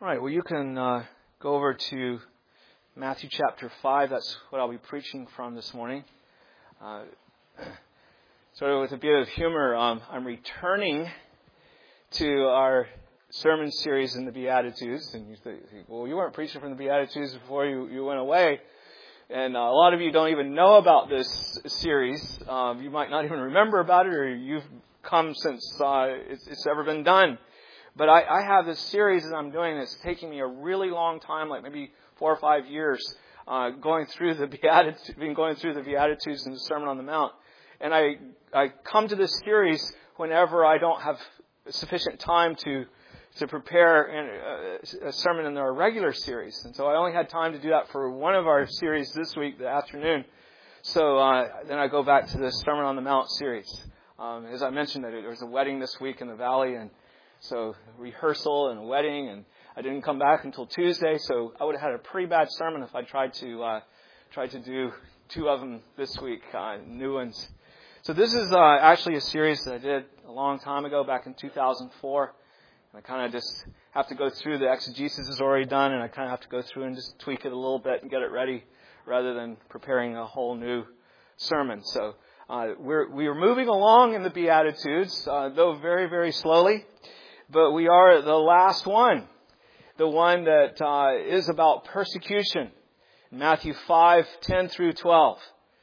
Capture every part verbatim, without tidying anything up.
All right, well, you can uh, go over to Matthew chapter five. That's what I'll be preaching from this morning. Uh, so with a bit of humor, um, I'm returning to our sermon series in the Beatitudes. And you think, well, you weren't preaching from the Beatitudes before you, you went away. And uh, a lot of you don't even know about this series. Um, you might not even remember about it, or you've come since uh, it's, it's ever been done. But I, I have this series that I'm doing that's taking me a really long time, like maybe four or five years, uh, going through the Beatitudes, been going through the Beatitudes and the Sermon on the Mount. And I I come to this series whenever I don't have sufficient time to to prepare a, a sermon in our regular series. And so I only had time to do that for one of our series this week, the afternoon. So uh, then I go back to the Sermon on the Mount series. Um, as I mentioned, there was a wedding this week in the valley, and so rehearsal and a wedding, and I didn't come back until Tuesday, so I would have had a pretty bad sermon if I tried to uh, tried to do two of them this week, uh, new ones. So this is uh, actually a series that I did a long time ago, back in two thousand four. I kind of just have to go through the exegesis is already done, and I kind of have to go through and just tweak it a little bit and get it ready, rather than preparing a whole new sermon. So uh, we're we are moving along in the Beatitudes, uh, though very very slowly. But we are at the last one, the one that uh, is about persecution, Matthew five, ten through twelve.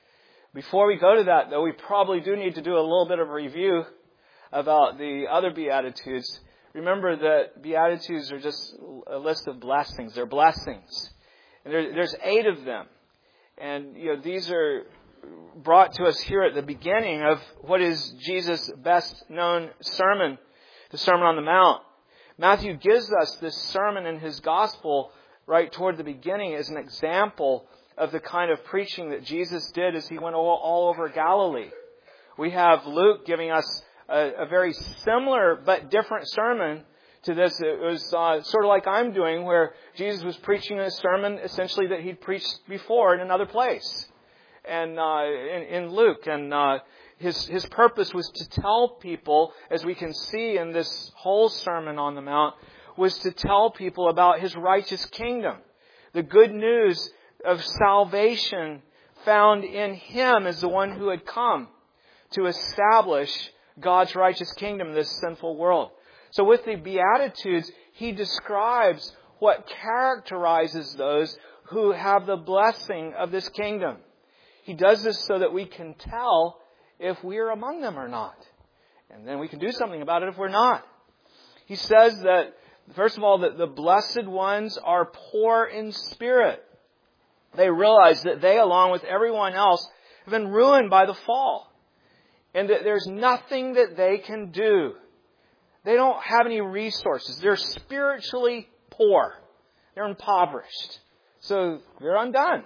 Before we go to that, though, we probably do need to do a little bit of a review about the other Beatitudes. Remember that Beatitudes are just a list of blessings. They're blessings. And there, there's eight of them. And you know, these are brought to us here at the beginning of what is Jesus' best known sermon, the Sermon on the Mount. Matthew gives us this sermon in his gospel right toward the beginning as an example of the kind of preaching that Jesus did as he went all, all over Galilee. We have Luke giving us a, a very similar but different sermon to this. It was uh, sort of like I'm doing, where Jesus was preaching a sermon essentially that he'd preached before in another place, and uh, in, in Luke. And uh, His his purpose was to tell people, as we can see in this whole Sermon on the Mount, was to tell people about His righteous kingdom. The good news of salvation found in Him as the one who had come to establish God's righteous kingdom in this sinful world. So with the Beatitudes, He describes what characterizes those who have the blessing of this kingdom. He does this so that we can tell if we are among them or not. And then we can do something about it if we're not. He says that, first of all, that the blessed ones are poor in spirit. They realize that they, along with everyone else, have been ruined by the fall. And that there's nothing that they can do. They don't have any resources. They're spiritually poor. They're impoverished. So they're undone.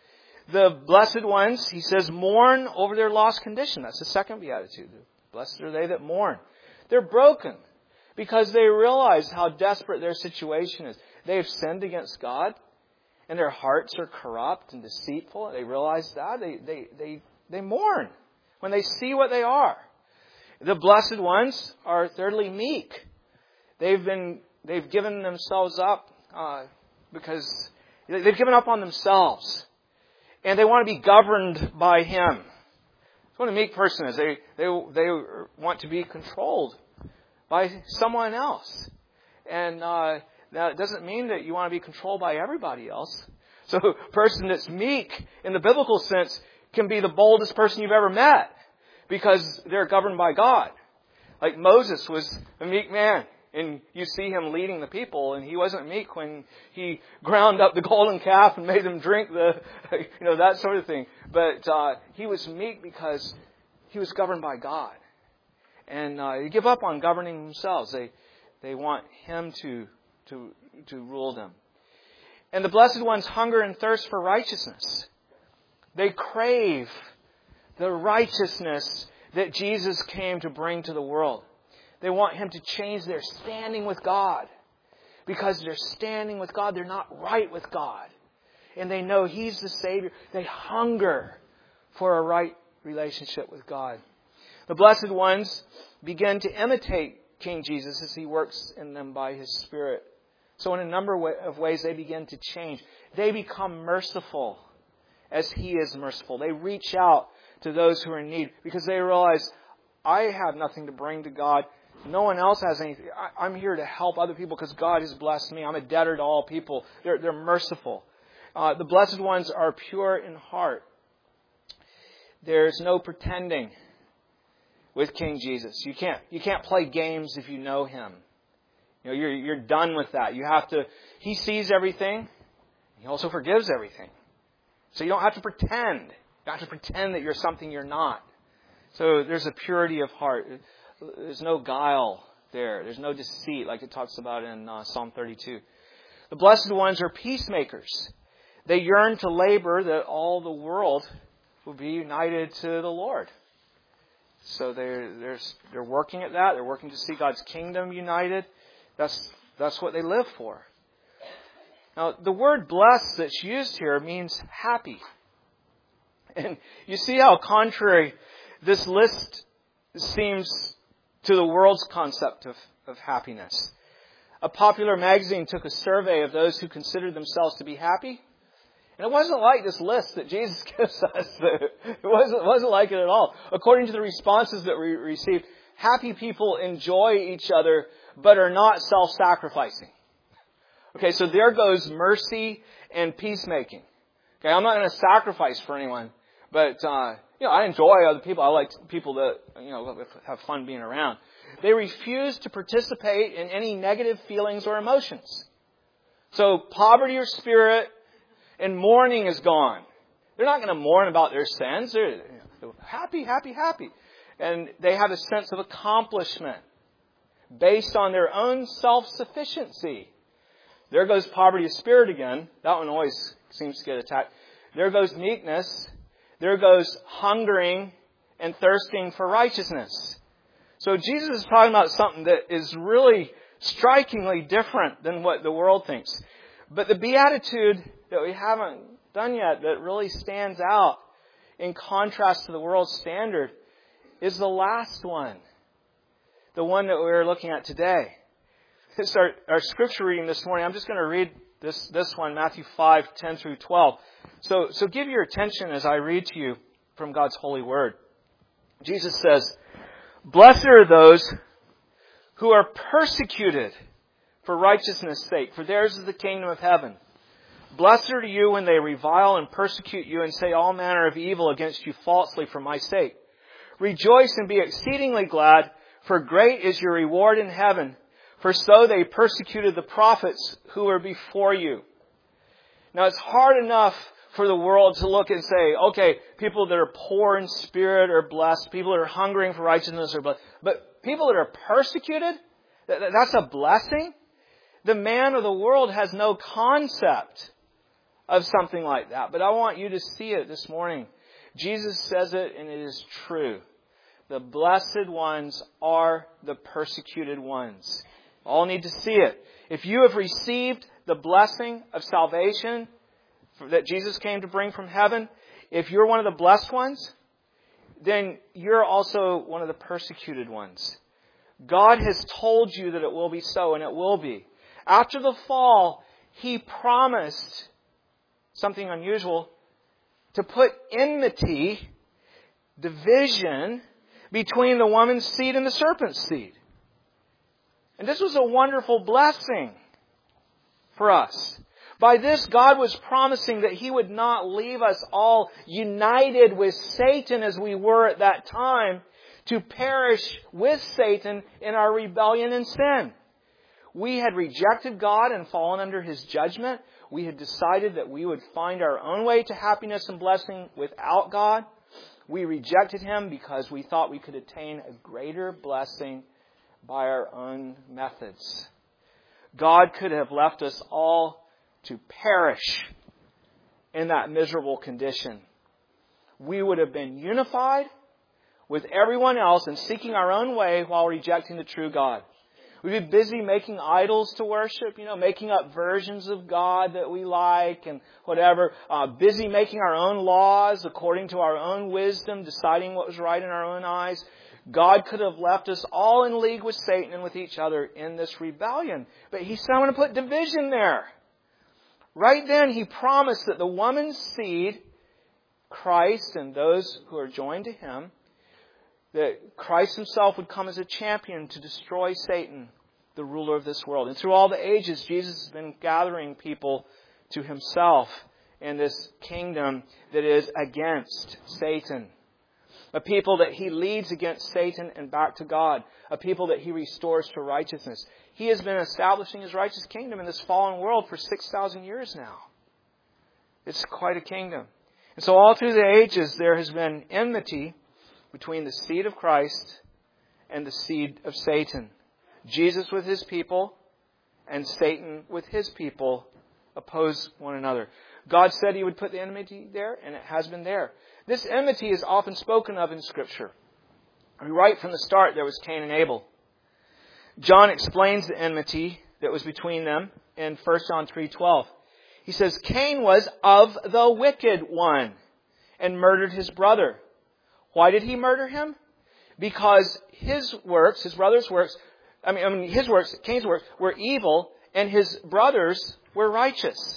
The blessed ones, he says, mourn over their lost condition. That's the second beatitude. Blessed are they that mourn. They're broken because they realize how desperate their situation is. They have sinned against God, and their hearts are corrupt and deceitful. They realize that. They, they, they, they mourn when they see what they are. The blessed ones are thirdly meek. They've been, they've given themselves up uh, because they've given up on themselves. And they want to be governed by Him. That's what a meek person is. They, they, they want to be controlled by someone else. And uh, that doesn't mean that you want to be controlled by everybody else. So a person that's meek, in the biblical sense, can be the boldest person you've ever met, because they're governed by God. Like Moses was a meek man. And you see him leading the people, and he wasn't meek when he ground up the golden calf and made them drink the, you know, that sort of thing. But uh, he was meek because he was governed by God. And uh, they give up on governing themselves. They they want Him to to to rule them. And the blessed ones hunger and thirst for righteousness. They crave the righteousness that Jesus came to bring to the world. They want Him to change their standing with God. Because they're standing with God, they're not right with God. And they know He's the Savior. They hunger for a right relationship with God. The blessed ones begin to imitate King Jesus as He works in them by His Spirit. So in a number of ways, they begin to change. They become merciful as He is merciful. They reach out to those who are in need because they realize, I have nothing to bring to God. No one else has anything. I, I'm here to help other people because God has blessed me. I'm a debtor to all people. They're, they're merciful. Uh, the blessed ones are pure in heart. There's no pretending with King Jesus. You can't, you can't play games if you know Him. You know, you're, you're done with that. You have to, He sees everything. He also forgives everything. So you don't have to pretend. You don't have to pretend that you're something you're not. So there's a purity of heart. There's no guile there. There's no deceit like it talks about in uh, Psalm thirty-two. The blessed ones are peacemakers. They yearn to labor that all the world will be united to the Lord. So they're, they're, they're working at that. They're working to see God's kingdom united. That's, that's what they live for. Now, the word blessed that's used here means happy. And you see how contrary this list seems to the world's concept of, of happiness. A popular magazine took a survey of those who considered themselves to be happy. And it wasn't like this list that Jesus gives us. It wasn't, it wasn't like it at all. According to the responses that we received, happy people enjoy each other but are not self-sacrificing. Okay, so there goes mercy and peacemaking. Okay, I'm not going to sacrifice for anyone, but uh, you know, I enjoy other people. I like people that you know have fun being around. They refuse to participate in any negative feelings or emotions. So poverty of spirit and mourning is gone. They're not going to mourn about their sins. They're, they're happy, happy, happy. And they have a sense of accomplishment based on their own self-sufficiency. There goes poverty of spirit again. That one always seems to get attacked. There goes meekness. There goes hungering and thirsting for righteousness. So Jesus is talking about something that is really strikingly different than what the world thinks. But the beatitude that we haven't done yet that really stands out in contrast to the world's standard is the last one. The one that we're looking at today. This is our, our scripture reading this morning. I'm just going to read this, this one, Matthew five, ten through twelve. So, so give your attention as I read to you from God's holy word. Jesus says, "Blessed are those who are persecuted for righteousness' sake, for theirs is the kingdom of heaven. Blessed are you when they revile and persecute you and say all manner of evil against you falsely for my sake. Rejoice and be exceedingly glad, for great is your reward in heaven. For so they persecuted the prophets who were before you." Now it's hard enough for the world to look and say, okay, people that are poor in spirit are blessed. People that are hungering for righteousness are blessed. But people that are persecuted, that's a blessing? The man of the world has no concept of something like that. But I want you to see it this morning. Jesus says it, and it is true. The blessed ones are the persecuted ones. All need to see it. If you have received the blessing of salvation that Jesus came to bring from heaven, if you're one of the blessed ones, then you're also one of the persecuted ones. God has told you that it will be so, and it will be. After the fall, He promised something unusual, to put enmity, division, between the woman's seed and the serpent's seed. And this was a wonderful blessing for us. By this, God was promising that He would not leave us all united with Satan as we were at that time, to perish with Satan in our rebellion and sin. We had rejected God and fallen under His judgment. We had decided that we would find our own way to happiness and blessing without God. We rejected Him because we thought we could attain a greater blessing by our own methods. God could have left us all to perish in that miserable condition. We would have been unified with everyone else and seeking our own way while rejecting the true God. We'd be busy making idols to worship, you know, making up versions of God that we like and whatever. Uh, busy making our own laws according to our own wisdom, deciding what was right in our own eyes. God could have left us all in league with Satan and with each other in this rebellion. But He said, I'm going to put division there. Right then, He promised that the woman's seed, Christ and those who are joined to Him, that Christ Himself would come as a champion to destroy Satan, the ruler of this world. And through all the ages, Jesus has been gathering people to Himself in this kingdom that is against Satan. A people that He leads against Satan and back to God. A people that He restores to righteousness. He has been establishing His righteous kingdom in this fallen world for six thousand years now. It's quite a kingdom. And so all through the ages there has been enmity between the seed of Christ and the seed of Satan. Jesus with His people and Satan with His people oppose one another. God said He would put the enmity there, and it has been there. This enmity is often spoken of in Scripture. Right from the start, there was Cain and Abel. John explains the enmity that was between them in First John three twelve. He says, Cain was of the wicked one and murdered his brother. Why did he murder him? Because his works, his brother's works, I mean, I mean his works, Cain's works, were evil, and his brothers were righteous.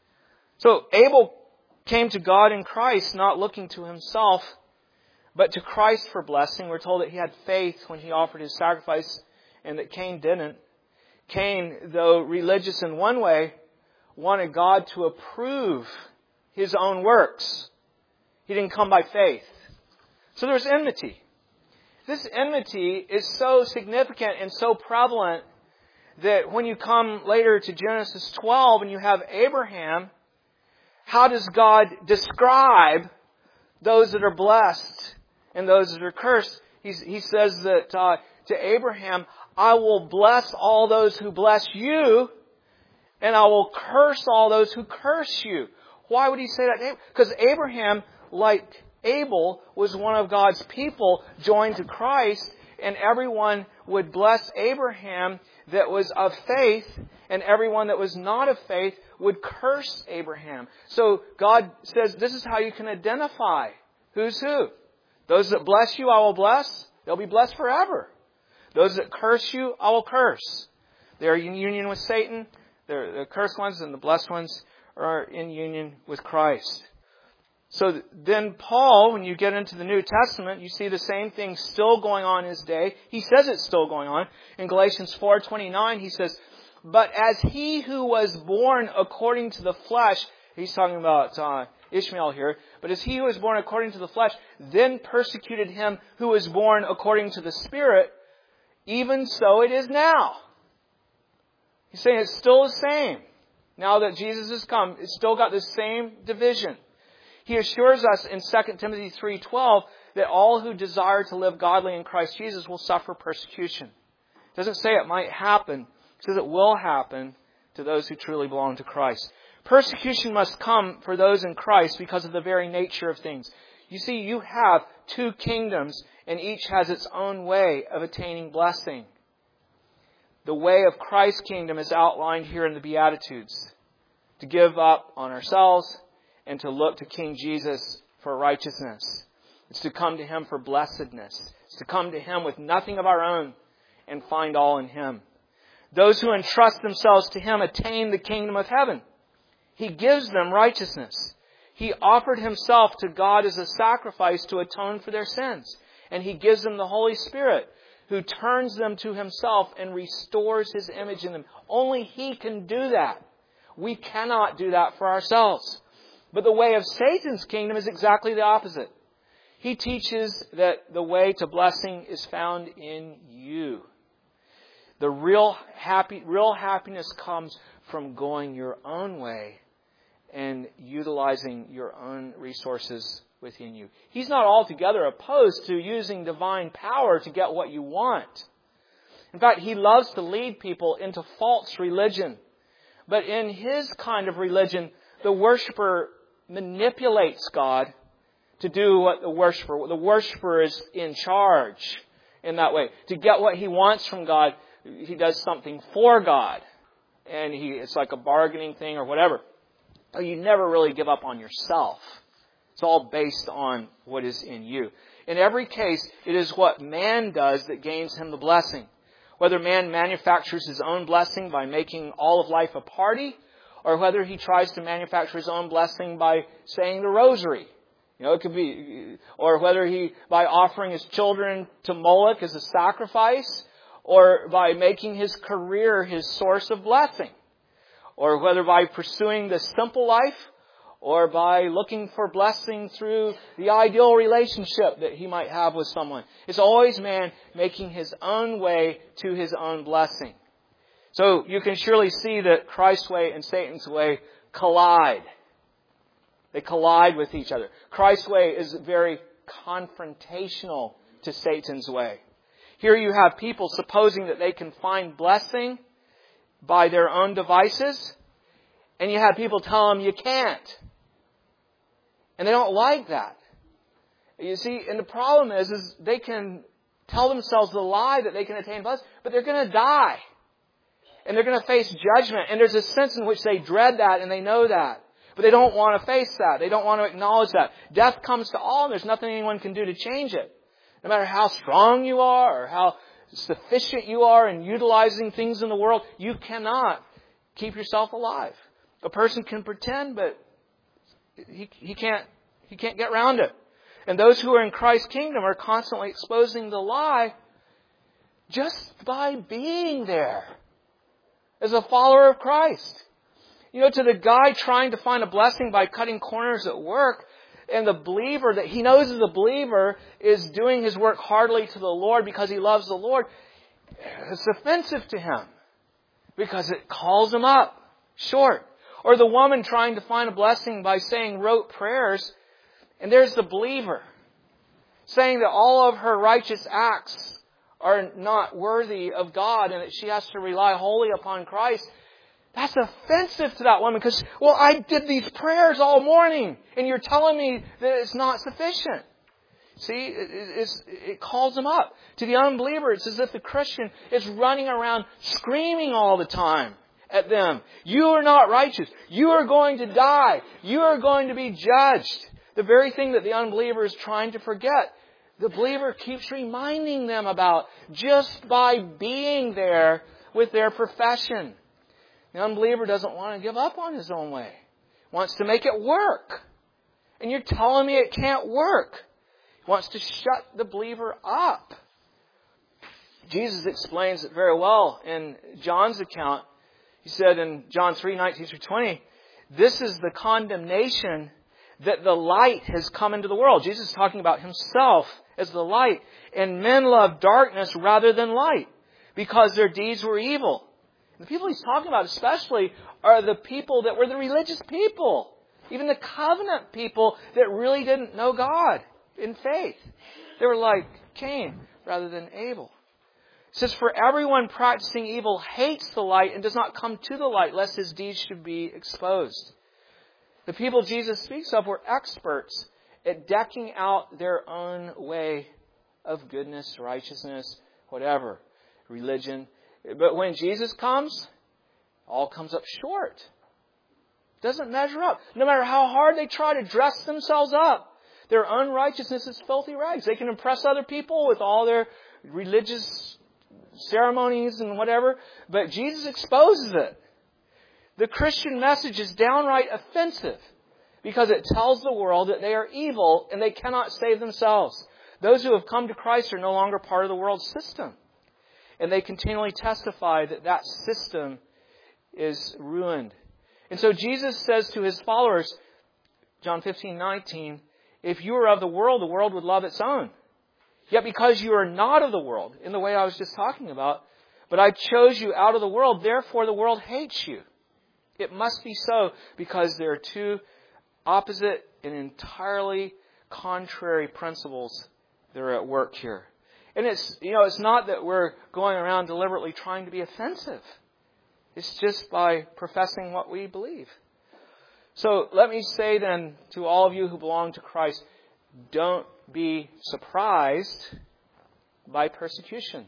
So Abel came to God in Christ, not looking to himself, but to Christ for blessing. We're told that he had faith when he offered his sacrifice, and that Cain didn't. Cain, though religious in one way, wanted God to approve his own works. He didn't come by faith. So there's enmity. This enmity is so significant and so prevalent that when you come later to Genesis twelve and you have Abraham, how does God describe those that are blessed and those that are cursed? He's, he says that uh, to Abraham, I will bless all those who bless you, and I will curse all those who curse you. Why would he say that? Because Abraham, like Abel, was one of God's people joined to Christ, and everyone would bless Abraham that was of faith, and everyone that was not of faith would curse Abraham. So God says this is how you can identify who's who. Those that bless you, I will bless. They'll be blessed forever. Those that curse you, I will curse. They're in union with Satan. They're the cursed ones, and the blessed ones are in union with Christ. So then Paul, when you get into the New Testament, you see the same thing still going on in his day. He says it's still going on. In Galatians four twenty-nine, he says, but as he who was born according to the flesh, he's talking about uh, Ishmael here, but as he who was born according to the flesh then persecuted him who was born according to the Spirit, even so it is now. He's saying it's still the same. Now that Jesus has come, it's still got the same division. He assures us in Second Timothy three twelve that all who desire to live godly in Christ Jesus will suffer persecution. It doesn't say it might happen. It says it will happen to those who truly belong to Christ. Persecution must come for those in Christ because of the very nature of things. You see, you have two kingdoms, and each has its own way of attaining blessing. The way of Christ's kingdom is outlined here in the Beatitudes. To give up on ourselves and to look to King Jesus for righteousness. It's to come to Him for blessedness. It's to come to Him with nothing of our own and find all in Him. Those who entrust themselves to Him attain the kingdom of heaven. He gives them righteousness. He offered Himself to God as a sacrifice to atone for their sins. And He gives them the Holy Spirit, who turns them to Himself and restores His image in them. Only He can do that. We cannot do that for ourselves. But the way of Satan's kingdom is exactly the opposite. He teaches that the way to blessing is found in you. The real happy, real happiness comes from going your own way and utilizing your own resources within you. He's not altogether opposed to using divine power to get what you want. In fact, He loves to lead people into false religion. But in His kind of religion, the worshiper manipulates God to do what the worshiper, the worshiper is in charge in that way. To get what he wants from God, he does something for God. And he, it's like a bargaining thing or whatever. You never really give up on yourself. It's all based on what is in you. In every case, it is what man does that gains him the blessing. Whether man manufactures his own blessing by making all of life a party, or whether he tries to manufacture his own blessing by saying the rosary. You know, it could be, or whether he, by offering his children to Moloch as a sacrifice, or by making his career his source of blessing. Or whether by pursuing the simple life, or by looking for blessing through the ideal relationship that he might have with someone. It's always man making his own way to his own blessing. So you can surely see that Christ's way and Satan's way collide. They collide with each other. Christ's way is very confrontational to Satan's way. Here you have people supposing that they can find blessing by their own devices, and you have people tell them you can't. And they don't like that. You see, and the problem is, is they can tell themselves the lie that they can attain blessing, but they're going to die. And they're going to face judgment. And there's a sense in which they dread that and they know that. But they don't want to face that. They don't want to acknowledge that. Death comes to all and there's nothing anyone can do to change it. No matter how strong you are or how sufficient you are in utilizing things in the world, you cannot keep yourself alive. A person can pretend, but he, he can't he can't get around it. And those who are in Christ's kingdom are constantly exposing the lie just by being there as a follower of Christ. You know, to the guy trying to find a blessing by cutting corners at work, and the believer that he knows is a believer is doing his work heartily to the Lord because he loves the Lord, it's offensive to him because it calls him up short. Or the woman trying to find a blessing by saying rote prayers, and there's the believer saying that all of her righteous acts are not worthy of God and that she has to rely wholly upon Christ. That's offensive to that woman because, well, I did these prayers all morning and you're telling me that it's not sufficient. See, it, it's, it calls them up. To the unbeliever, it's as if the Christian is running around screaming all the time at them. You are not righteous. You are going to die. You are going to be judged. The very thing that the unbeliever is trying to forget, the believer keeps reminding them about just by being there with their profession. The unbeliever doesn't want to give up on his own way. He wants to make it work. And you're telling me it can't work. He wants to shut the believer up. Jesus explains it very well in John's account. He said in John three, nineteen through twenty, this is the condemnation that the light has come into the world. Jesus is talking about himself as the light. And men love darkness rather than light because their deeds were evil. The people he's talking about especially are the people that were the religious people. Even the covenant people that really didn't know God in faith. They were like Cain rather than Abel. It says, for everyone practicing evil hates the light and does not come to the light lest his deeds should be exposed. The people Jesus speaks of were experts at decking out their own way of goodness, righteousness, whatever, religion. But when Jesus comes, all comes up short. It doesn't measure up. No matter how hard they try to dress themselves up, their unrighteousness is filthy rags. They can impress other people with all their religious ceremonies and whatever, but Jesus exposes it. The Christian message is downright offensive because it tells the world that they are evil and they cannot save themselves. Those who have come to Christ are no longer part of the world's system. And they continually testify that that system is ruined. And so Jesus says to his followers, John fifteen, nineteen, if you were of the world, the world would love its own. Yet because you are not of the world, in the way I was just talking about, but I chose you out of the world, therefore the world hates you. It must be so because there are two opposite and entirely contrary principles that are at work here. And it's, you know, it's not that we're going around deliberately trying to be offensive. It's just by professing what we believe. So let me say then to all of you who belong to Christ, don't be surprised by persecution.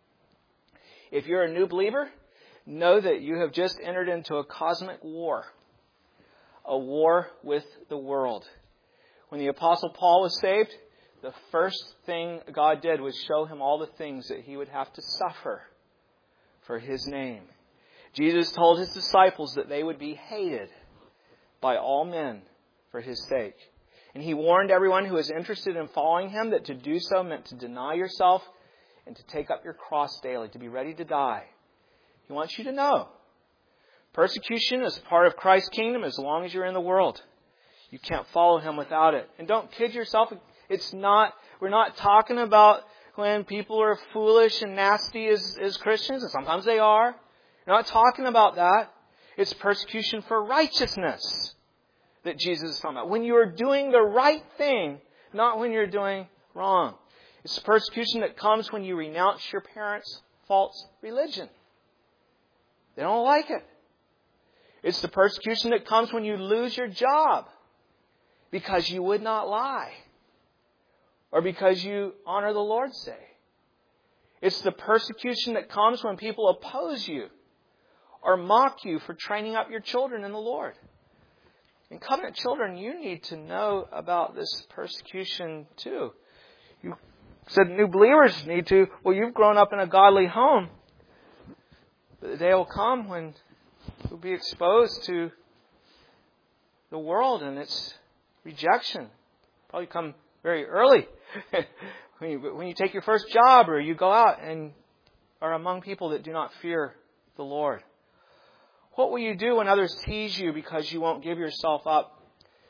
If you're a new believer, know that you have just entered into a cosmic war. A war with the world. When the Apostle Paul was saved, the first thing God did was show him all the things that he would have to suffer for his name. Jesus told his disciples that they would be hated by all men for his sake. And he warned everyone who was interested in following him that to do so meant to deny yourself and to take up your cross daily, to be ready to die. He wants you to know persecution is part of Christ's kingdom as long as you're in the world. You can't follow him without it. And don't kid yourself. It's not, we're not talking about when people are foolish and nasty as, as Christians, and sometimes they are. We're not talking about that. It's persecution for righteousness that Jesus is talking about. When you are doing the right thing, not when you're doing wrong. It's persecution that comes when you renounce your parents' false religion. They don't like it. It's the persecution that comes when you lose your job because you would not lie. Or because you honor the Lord's sake. It's the persecution that comes when people oppose you or mock you for training up your children in the Lord. And covenant children, you need to know about this persecution too. You said new believers need to. Well, you've grown up in a godly home. But the day will come when you'll be exposed to the world and its rejection. Probably come very early. when, you, when you take your first job or you go out and are among people that do not fear the Lord. What will you do when others tease you because you won't give yourself up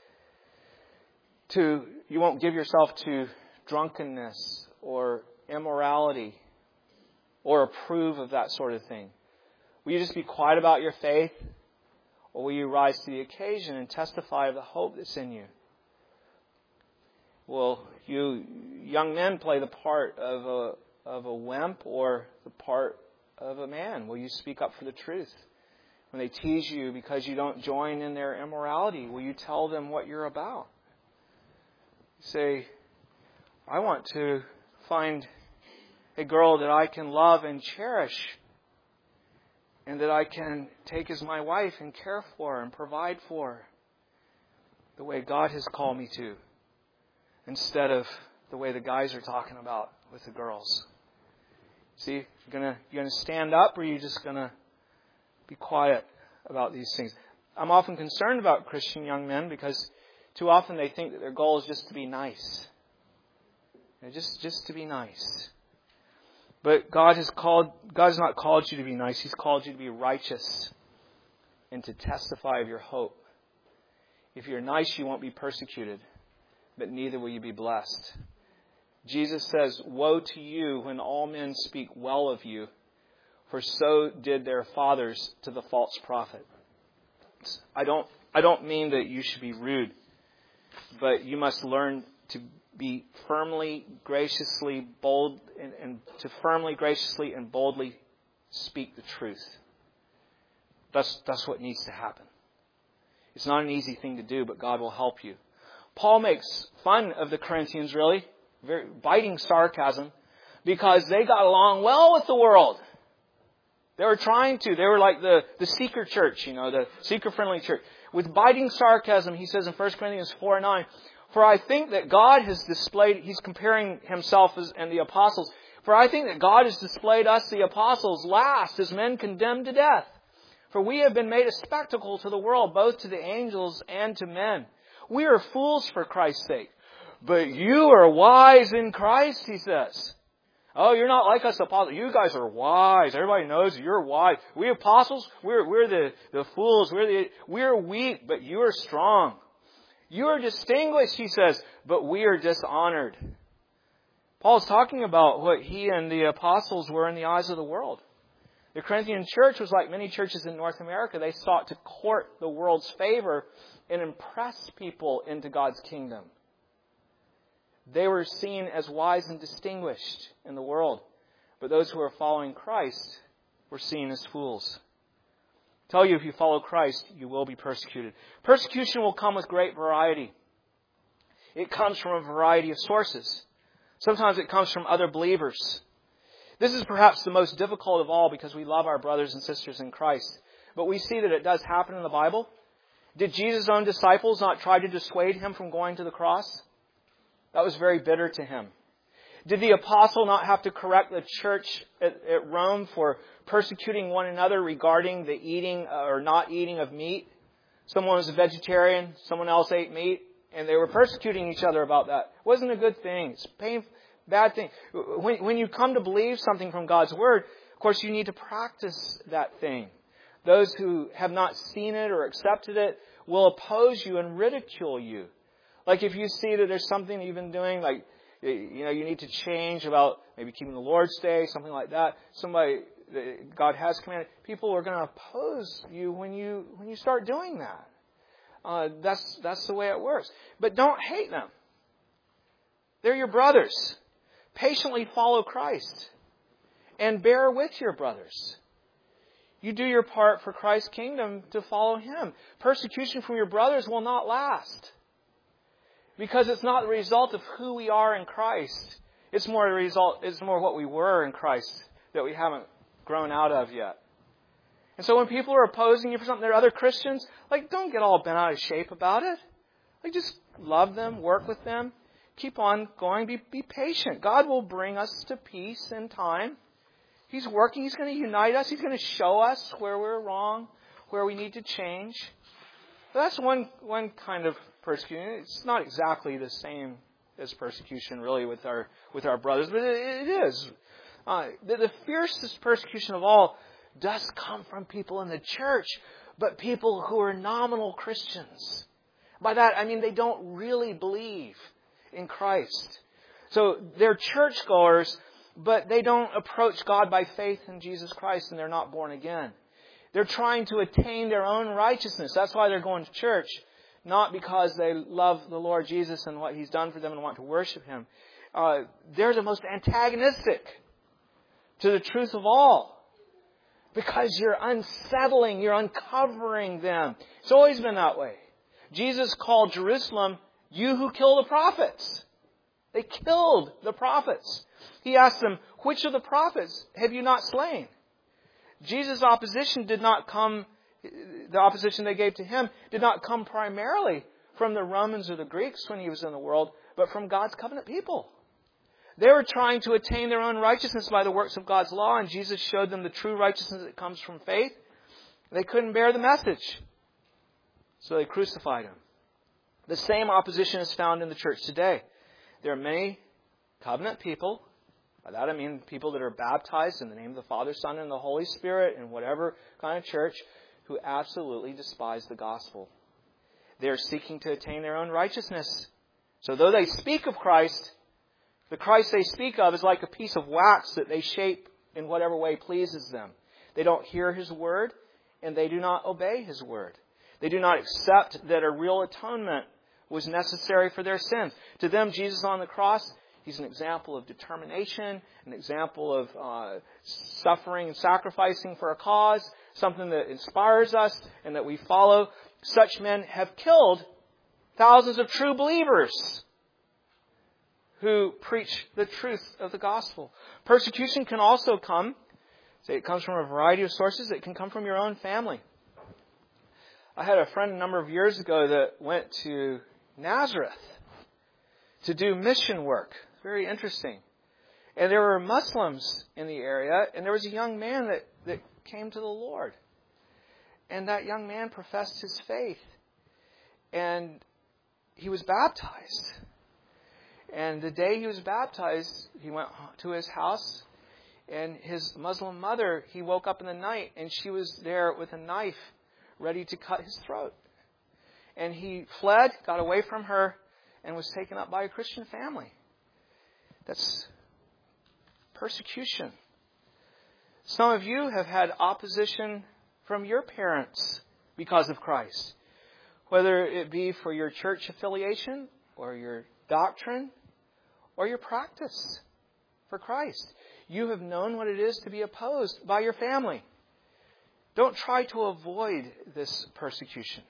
to, you won't give yourself to drunkenness or immorality or approve of that sort of thing? Will you just be quiet about your faith? Or will you rise to the occasion and testify of the hope that's in you? Will you young men play the part of a of a wimp or the part of a man? Will you speak up for the truth? When they tease you because you don't join in their immorality, will you tell them what you're about? You say, I want to find a girl that I can love and cherish and that I can take as my wife and care for and provide for the way God has called me to, instead of the way the guys are talking about with the girls. See, you're gonna you're gonna stand up, or are you just gonna be quiet about these things? I'm often concerned about Christian young men because too often they think that their goal is just to be nice. You know, just just to be nice. But God has called God has not called you to be nice. He's called you to be righteous and to testify of your hope. If you're nice, you won't be persecuted, but neither will you be blessed. Jesus says, "Woe to you when all men speak well of you, for so did their fathers to the false prophet." I don't I don't mean that you should be rude, but you must learn to be firmly, graciously, bold, and, and to firmly, graciously, and boldly speak the truth. That's that's what needs to happen. It's not an easy thing to do, but God will help you. Paul makes fun of the Corinthians, really, very biting sarcasm, because they got along well with the world. They were trying to. They were like the, the seeker church, you know, the seeker-friendly church. With biting sarcasm, he says in First Corinthians four nine, "For I think that God has displayed," he's comparing himself as, and the apostles, "For I think that God has displayed us, the apostles, last as men condemned to death. For we have been made a spectacle to the world, both to the angels and to men. We are fools for Christ's sake. But you are wise in Christ," he says. Oh, you're not like us apostles. You guys are wise. Everybody knows you're wise. We apostles, we're, we're the, the fools. We're, the, we're weak, but you are strong. You are distinguished, he says, but we are dishonored. Paul's talking about what he and the apostles were in the eyes of the world. The Corinthian church was like many churches in North America. They sought to court the world's favor and impress people into God's kingdom. They were seen as wise and distinguished in the world. But those who were following Christ were seen as fools. I tell you, if you follow Christ, you will be persecuted. Persecution will come with great variety. It comes from a variety of sources. Sometimes it comes from other believers. This is perhaps the most difficult of all because we love our brothers and sisters in Christ. But we see that it does happen in the Bible. Did Jesus' own disciples not try to dissuade him from going to the cross? That was very bitter to him. Did the apostle not have to correct the church at, at Rome for persecuting one another regarding the eating or not eating of meat? Someone was a vegetarian, someone else ate meat, and they were persecuting each other about that. It wasn't a good thing. It's a painful, bad thing. When, when you come to believe something from God's Word, of course you need to practice that thing. Those who have not seen it or accepted it will oppose you and ridicule you. Like if you see that there's something you've been doing, like, you know, you need to change about maybe keeping the Lord's Day, something like that. Somebody that God has commanded. People are going to oppose you when you when you start doing that. Uh, that's that's the way it works. But don't hate them. They're your brothers. Patiently follow Christ and bear with your brothers. You do your part for Christ's kingdom to follow Him. Persecution from your brothers will not last. Because it's not the result of who we are in Christ. It's more a result, it's more what we were in Christ that we haven't grown out of yet. And so when people are opposing you for something, there are other Christians, like, don't get all bent out of shape about it. Like, just love them, work with them, keep on going, be, be patient. God will bring us to peace in time. He's working, He's going to unite us, He's going to show us where we're wrong, where we need to change. But that's one, one kind of persecution. It's not exactly the same as persecution, really, with our with our brothers, but it, it is. Uh, the, the fiercest persecution of all does come from people in the church, but people who are nominal Christians. By that, I mean they don't really believe in Christ. So they're churchgoers, but they don't approach God by faith in Jesus Christ, and they're not born again. They're trying to attain their own righteousness. That's why they're going to church. Not because they love the Lord Jesus and what He's done for them and want to worship Him. Uh, they're the most antagonistic to the truth of all. Because you're unsettling, you're uncovering them. It's always been that way. Jesus called Jerusalem, you who kill the prophets. They killed the prophets. He asked them, which of the prophets have you not slain? Jesus' opposition did not come, the opposition they gave to Him did not come primarily from the Romans or the Greeks when He was in the world, but from God's covenant people. They were trying to attain their own righteousness by the works of God's law, and Jesus showed them the true righteousness that comes from faith. They couldn't bear the message, so they crucified Him. The same opposition is found in the church today. There are many covenant people. By that I mean people that are baptized in the name of the Father, Son, and the Holy Spirit in whatever kind of church, who absolutely despise the gospel. They are seeking to attain their own righteousness. So though they speak of Christ, the Christ they speak of is like a piece of wax that they shape in whatever way pleases them. They don't hear His word, and they do not obey His word. They do not accept that a real atonement was necessary for their sins. To them, Jesus on the cross, He's an example of determination, an example of uh, suffering and sacrificing for a cause, something that inspires us and that we follow. Such men have killed thousands of true believers who preach the truth of the gospel. Persecution can also come, say it comes from a variety of sources. It can come from your own family. I had a friend a number of years ago that went to Nazareth to do mission work. Very interesting. And there were Muslims in the area, and there was a young man that, that came to the Lord. And that young man professed his faith. And he was baptized. And the day he was baptized, he went to his house, and his Muslim mother, he woke up in the night, and she was there with a knife ready to cut his throat. And he fled, got away from her, and was taken up by a Christian family. That's persecution. Some of you have had opposition from your parents because of Christ. Whether it be for your church affiliation or your doctrine or your practice for Christ. You have known what it is to be opposed by your family. Don't try to avoid this persecution.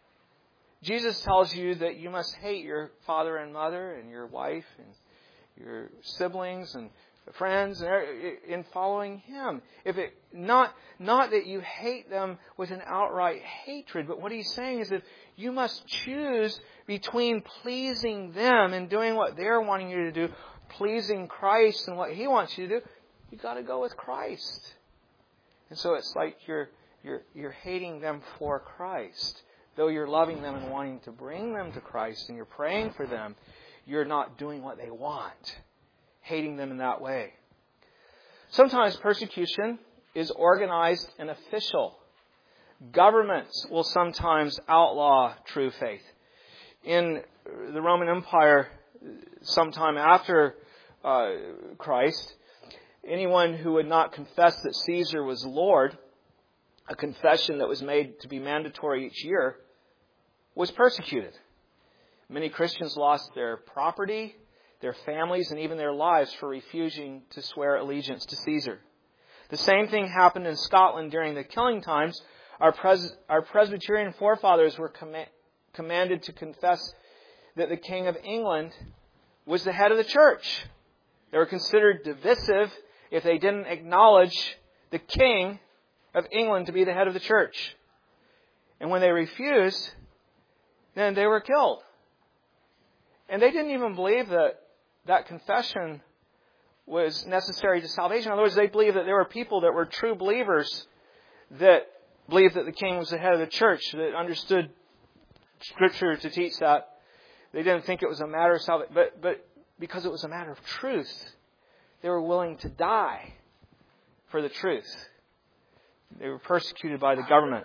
Jesus tells you that you must hate your father and mother and your wife and your siblings and friends, in following Him. If it not not that you hate them with an outright hatred, but what He's saying is that you must choose between pleasing them and doing what they're wanting you to do, pleasing Christ and what He wants you to do. You got to go with Christ. And so it's like you're you're you're hating them for Christ. Though you're loving them and wanting to bring them to Christ and you're praying for them, you're not doing what they want, hating them in that way. Sometimes persecution is organized and official. Governments will sometimes outlaw true faith. In the Roman Empire, sometime after uh, Christ, anyone who would not confess that Caesar was Lord, a confession that was made to be mandatory each year, was persecuted. Many Christians lost their property, their families, and even their lives for refusing to swear allegiance to Caesar. The same thing happened in Scotland during the killing times. Our, Pres- our Presbyterian forefathers were com- commanded to confess that the King of England was the head of the church. They were considered divisive if they didn't acknowledge the King of England to be the head of the church. And when they refused, then they were killed. And they didn't even believe that that confession was necessary to salvation. In other words, they believed that there were people that were true believers that believed that the king was the head of the church, that understood Scripture to teach that. They didn't think it was a matter of salvation, but, but because it was a matter of truth, they were willing to die for the truth. They were persecuted by the government.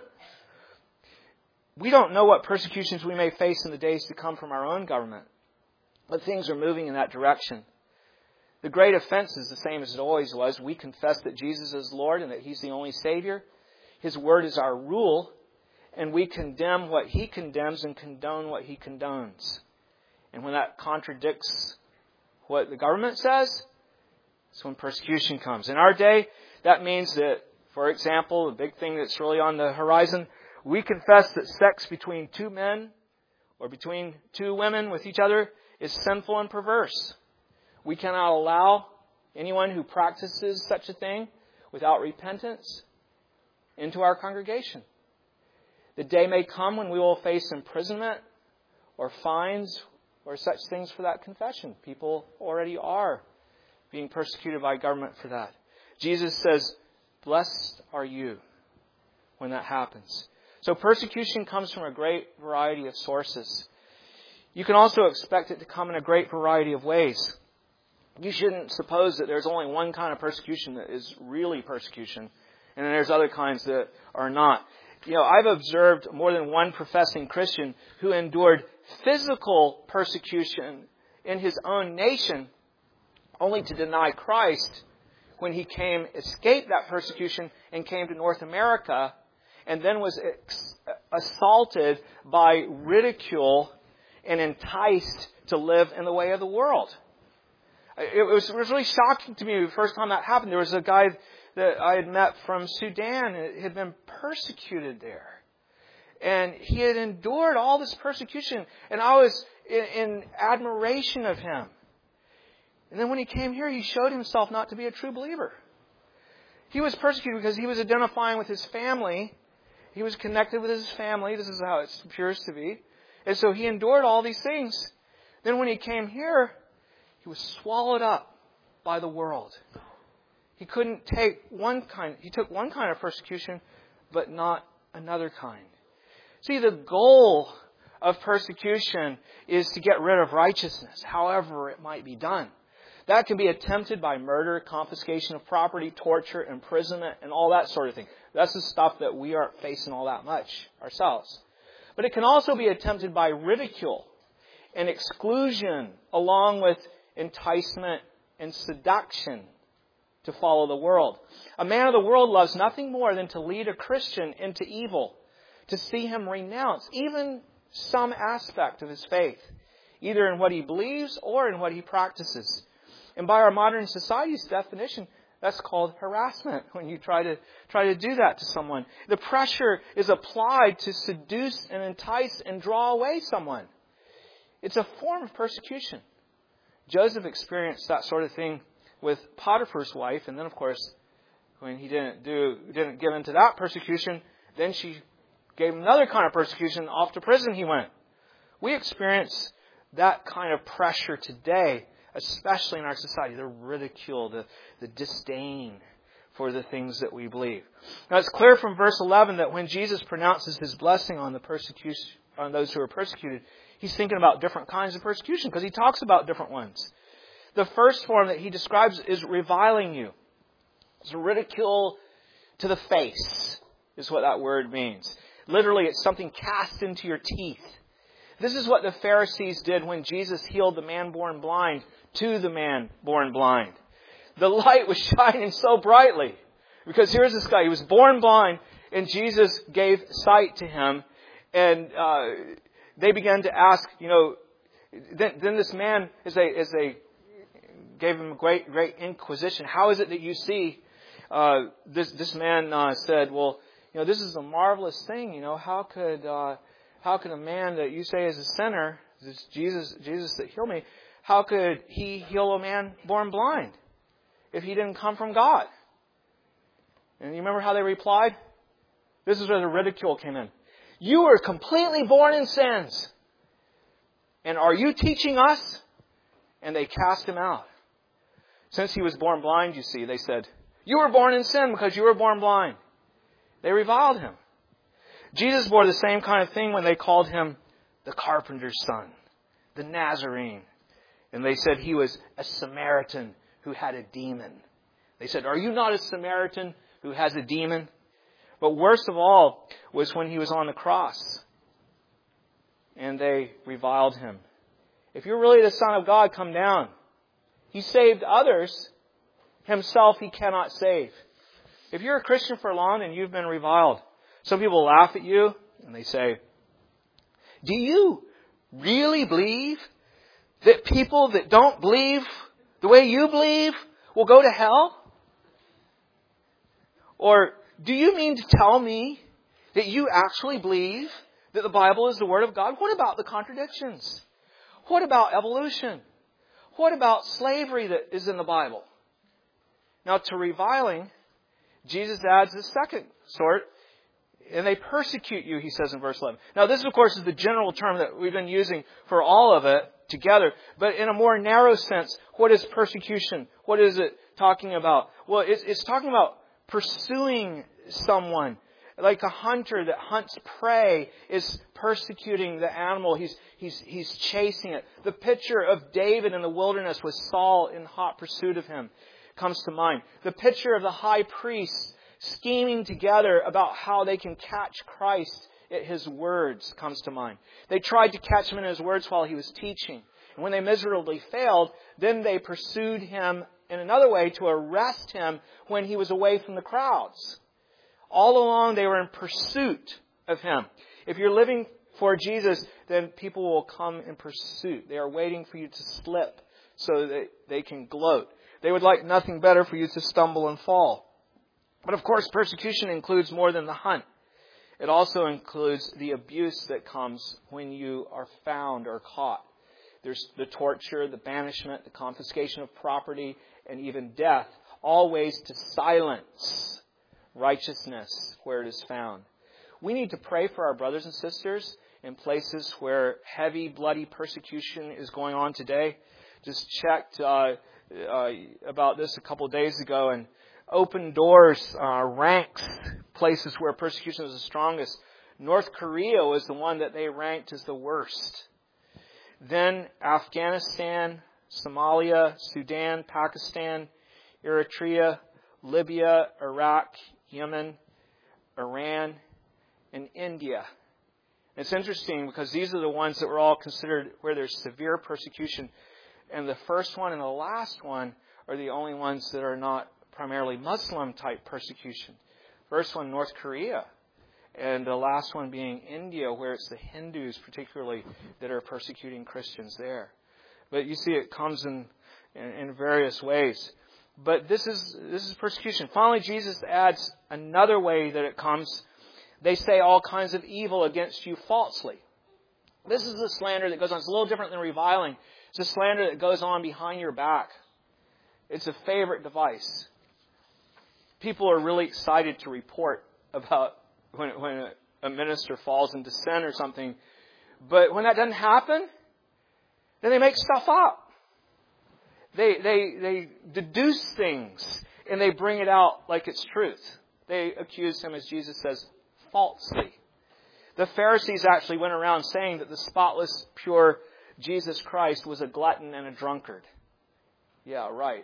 We don't know what persecutions we may face in the days to come from our own government, but things are moving in that direction. The great offense is the same as it always was. We confess that Jesus is Lord and that He's the only Savior. His Word is our rule, and we condemn what He condemns and condone what He condones. And when that contradicts what the government says, it's when persecution comes. In our day, that means that, for example, the big thing that's really on the horizon, we confess that sex between two men or between two women with each other is sinful and perverse. We cannot allow anyone who practices such a thing without repentance into our congregation. The day may come when we will face imprisonment or fines or such things for that confession. People already are being persecuted by government for that. Jesus says, "Blessed are you," when that happens. So persecution comes from a great variety of sources. You can also expect it to come in a great variety of ways. You shouldn't suppose that there's only one kind of persecution that is really persecution, and then there's other kinds that are not. You know, I've observed more than one professing Christian who endured physical persecution in his own nation only to deny Christ when he came, escaped that persecution and came to North America, and then was ex- assaulted by ridicule and enticed to live in the way of the world. It was, it was really shocking to me the first time that happened. There was a guy that I had met from Sudan and had been persecuted there. And he had endured all this persecution, and I was in, in admiration of him. And then when he came here, he showed himself not to be a true believer. He was persecuted because he was identifying with his family. He was connected with his family. This is how it appears to be. And so he endured all these things. Then when he came here, he was swallowed up by the world. He couldn't take one kind, he took one kind of persecution, but not another kind. See, the goal of persecution is to get rid of righteousness, however it might be done. That can be attempted by murder, confiscation of property, torture, imprisonment, and all that sort of thing. That's the stuff that we aren't facing all that much ourselves. But it can also be attempted by ridicule and exclusion, along with enticement and seduction to follow the world. A man of the world loves nothing more than to lead a Christian into evil, to see him renounce even some aspect of his faith, either in what he believes or in what he practices. And by our modern society's definition, that's called harassment, when you try to try to do that to someone. The pressure is applied to seduce and entice and draw away someone. It's a form of persecution. Joseph experienced that sort of thing with Potiphar's wife. And then, of course, when he didn't do, didn't give in to that persecution, then she gave him another kind of persecution. Off to prison he went. We experience that kind of pressure today, especially in our society. The ridicule, the, the disdain for the things that we believe. Now, it's clear from verse eleven that when Jesus pronounces his blessing on the persecution, on those who are persecuted, he's thinking about different kinds of persecution because he talks about different ones. The first form that he describes is reviling you. It's ridicule to the face is what that word means. Literally, it's something cast into your teeth. This is what the Pharisees did when Jesus healed the man born blind to the man born blind. The light was shining so brightly. Because here's this guy, he was born blind, and Jesus gave sight to him. And uh, they began to ask, you know, then, then this man, as they, as they gave him a great, great inquisition, how is it that you see? Uh, this, this man uh, said, well, you know, this is a marvelous thing. You know, how could, uh, how could a man that you say is a sinner, this Jesus, Jesus that healed me, how could he heal a man born blind if he didn't come from God? And you remember how they replied? This is where the ridicule came in. You were completely born in sins. And are you teaching us? And they cast him out. Since he was born blind, you see, they said, you were born in sin because you were born blind. They reviled him. Jesus bore the same kind of thing when they called him the carpenter's son, the Nazarene. And they said he was a Samaritan who had a demon. They said, are you not a Samaritan who has a demon? But worst of all was when he was on the cross. And they reviled him. If you're really the Son of God, come down. He saved others. Himself he cannot save. If you're a Christian for long and you've been reviled, some people laugh at you and they say, do you really believe that people that don't believe the way you believe will go to hell? Or do you mean to tell me that you actually believe that the Bible is the Word of God? What about the contradictions? What about evolution? What about slavery that is in the Bible? Now, to reviling, Jesus adds the second sort, and they persecute you, he says in verse eleven. Now, this, of course, is the general term that we've been using for all of it together. But in a more narrow sense, what is persecution? What is it talking about? Well, it's, it's talking about pursuing someone. Like a hunter that hunts prey is persecuting the animal. He's, he's, he's chasing it. The picture of David in the wilderness with Saul in hot pursuit of him comes to mind. The picture of the high priest scheming together about how they can catch Christ at his words comes to mind. They tried to catch him in his words while he was teaching. And when they miserably failed, then they pursued him in another way to arrest him when he was away from the crowds. All along they were in pursuit of him. If you're living for Jesus, then people will come in pursuit. They are waiting for you to slip so that they can gloat. They would like nothing better for you to stumble and fall. But of course, persecution includes more than the hunt. It also includes the abuse that comes when you are found or caught. There's the torture, the banishment, the confiscation of property, and even death, all ways to silence righteousness where it is found. We need to pray for our brothers and sisters in places where heavy, bloody persecution is going on today. Just checked uh, uh, about this a couple of days ago, and Open Doors uh, ranks places where persecution is the strongest. North Korea was the one that they ranked as the worst. Then Afghanistan, Somalia, Sudan, Pakistan, Eritrea, Libya, Iraq, Yemen, Iran, and India. It's interesting because these are the ones that were all considered where there's severe persecution. And the first one and the last one are the only ones that are not primarily Muslim-type persecution. First one, North Korea. And the last one being India, where it's the Hindus particularly that are persecuting Christians there. But you see it comes in, in, in various ways. But this is this is persecution. Finally, Jesus adds another way that it comes. They say all kinds of evil against you falsely. This is the slander that goes on. It's a little different than reviling. It's a slander that goes on behind your back. It's a favorite device. People are really excited to report about when, when a, a minister falls into sin or something. But when that doesn't happen, then they make stuff up. They, they, they deduce things and they bring it out like it's truth. They accuse him, as Jesus says, falsely. The Pharisees actually went around saying that the spotless, pure Jesus Christ was a glutton and a drunkard. Yeah, right.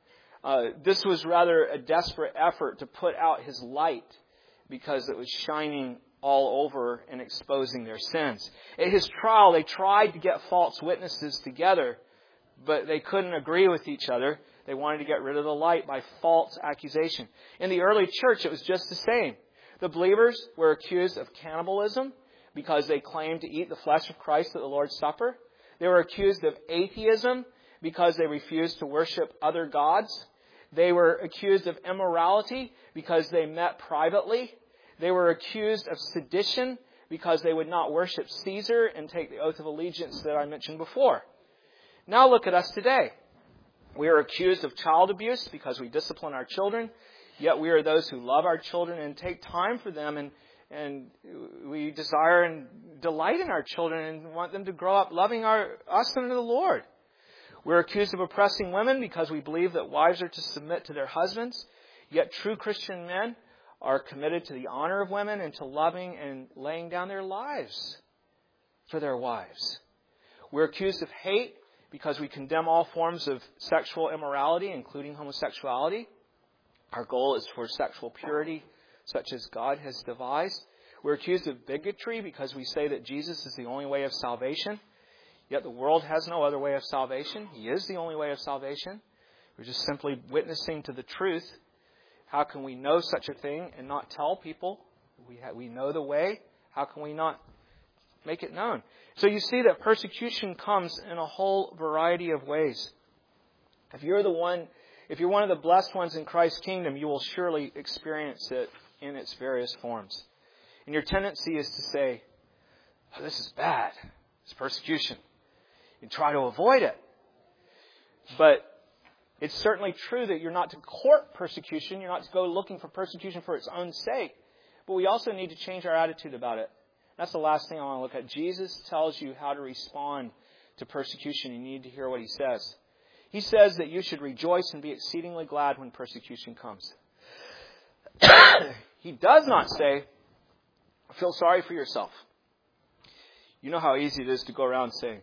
Uh, this was rather a desperate effort to put out his light because it was shining all over and exposing their sins. At his trial, they tried to get false witnesses together, but they couldn't agree with each other. They wanted to get rid of the light by false accusation. In the early church, it was just the same. The believers were accused of cannibalism because they claimed to eat the flesh of Christ at the Lord's Supper. They were accused of atheism because they refused to worship other gods. They were accused of immorality because they met privately. They were accused of sedition because they would not worship Caesar and take the oath of allegiance that I mentioned before. Now look at us today. We are accused of child abuse because we discipline our children, yet we are those who love our children and take time for them, and, and we desire and delight in our children and want them to grow up loving our, us and the Lord. We're accused of oppressing women because we believe that wives are to submit to their husbands, yet true Christian men are committed to the honor of women and to loving and laying down their lives for their wives. We're accused of hate because we condemn all forms of sexual immorality, including homosexuality. Our goal is for sexual purity, such as God has devised. We're accused of bigotry because we say that Jesus is the only way of salvation, yet the world has no other way of salvation. He is the only way of salvation. We're just simply witnessing to the truth. How can we know such a thing and not tell people? We ha- we know the way. How can we not make it known? So you see that persecution comes in a whole variety of ways. If you're the one, if you're one of the blessed ones in Christ's kingdom, you will surely experience it in its various forms. And your tendency is to say, oh, this is bad. It's persecution. You try to avoid it. But it's certainly true that you're not to court persecution. You're not to go looking for persecution for its own sake. But we also need to change our attitude about it. That's the last thing I want to look at. Jesus tells you how to respond to persecution. You need to hear what he says. He says that you should rejoice and be exceedingly glad when persecution comes. He does not say, feel sorry for yourself. You know how easy it is to go around saying,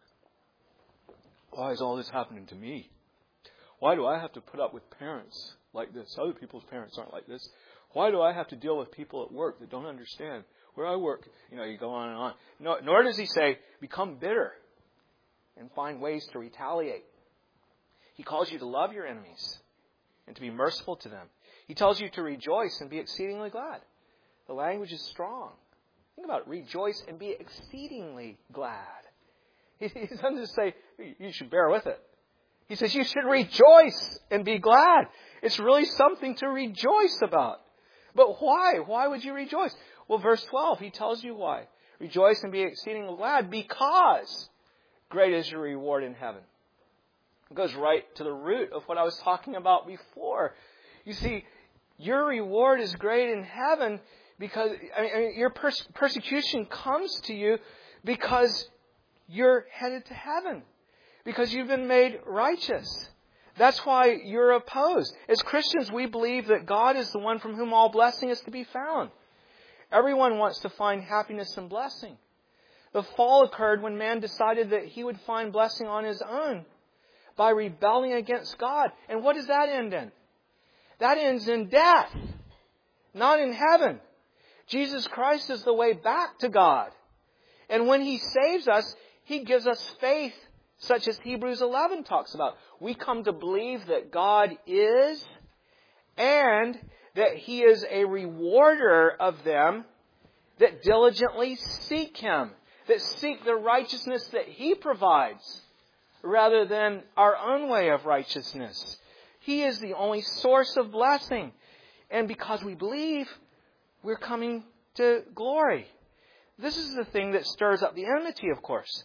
why is all this happening to me? Why do I have to put up with parents like this? Other people's parents aren't like this. Why do I have to deal with people at work that don't understand? Where I work, you know, you go on and on. No, nor does he say, become bitter and find ways to retaliate. He calls you to love your enemies and to be merciful to them. He tells you to rejoice and be exceedingly glad. The language is strong. Think about it. Rejoice and be exceedingly glad. He, he doesn't just say, you should bear with it. He says, you should rejoice and be glad. It's really something to rejoice about. But why? Why would you rejoice? Well, verse twelve, he tells you why. Rejoice and be exceedingly glad because great is your reward in heaven. It goes right to the root of what I was talking about before. You see, your reward is great in heaven because I mean, your pers- persecution comes to you because you're headed to heaven. Because you've been made righteous. That's why you're opposed. As Christians, we believe that God is the one from whom all blessing is to be found. Everyone wants to find happiness and blessing. The fall occurred when man decided that he would find blessing on his own by rebelling against God. And what does that end in? That ends in death, not in heaven. Jesus Christ is the way back to God. And when he saves us, he gives us faith, such as Hebrews eleven talks about. We come to believe that God is and that he is a rewarder of them that diligently seek him, that seek the righteousness that he provides rather than our own way of righteousness. He is the only source of blessing. And because we believe, we're coming to glory. This is the thing that stirs up the enmity, of course.